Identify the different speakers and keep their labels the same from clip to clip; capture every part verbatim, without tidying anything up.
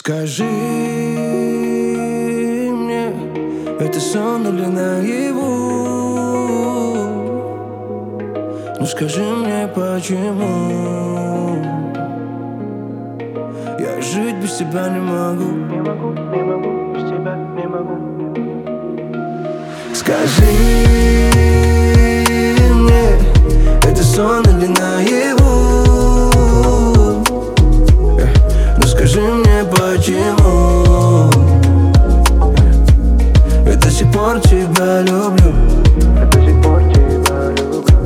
Speaker 1: Скажи мне, это сон или наяву? Ну скажи мне, почему я жить без тебя не могу?
Speaker 2: Не могу, не могу, без тебя не могу.
Speaker 1: Скажи мне, это сон или наяву? Ну скажи мне, почему я до сих пор тебя люблю.
Speaker 2: Я до сих пор тебя люблю.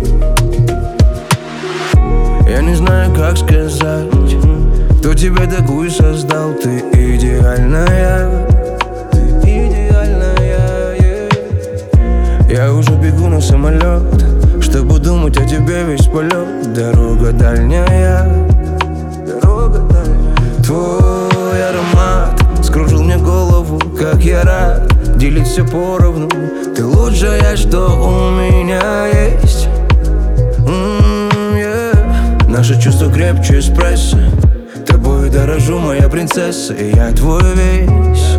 Speaker 1: Я не знаю, как сказать, кто тебя такую создал. Ты идеальная, ты идеальная, yeah. Я уже бегу на самолет, чтобы думать о тебе весь полет. Дорога дальняя, дорога дальняя. Твой аромат скружил мне голову, как я рад делить все поровну. Ты лучшая, что у меня есть. mm, yeah. Наше чувство крепче эспрессо. Тобой дорожу, моя принцесса, и я твой весь.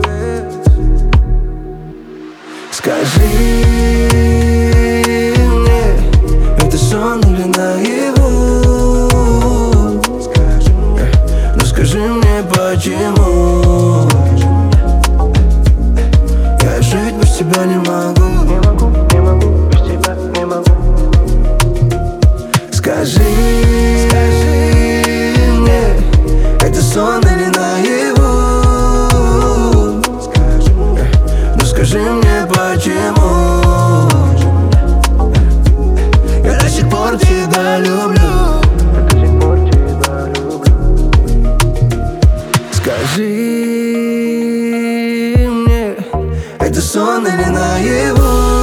Speaker 1: Скажи мне, это сон или наяву? Ну скажи мне, почему я жить без тебя не могу?
Speaker 2: Не могу, не могу, без тебя не могу.
Speaker 1: Скажи, скажи мне, это сон или наяву? Ну скажи мне, почему я до сих пор тебя люблю.
Speaker 2: Я до сих пор тебя люблю.
Speaker 1: Скажи мне, это сон или наяву?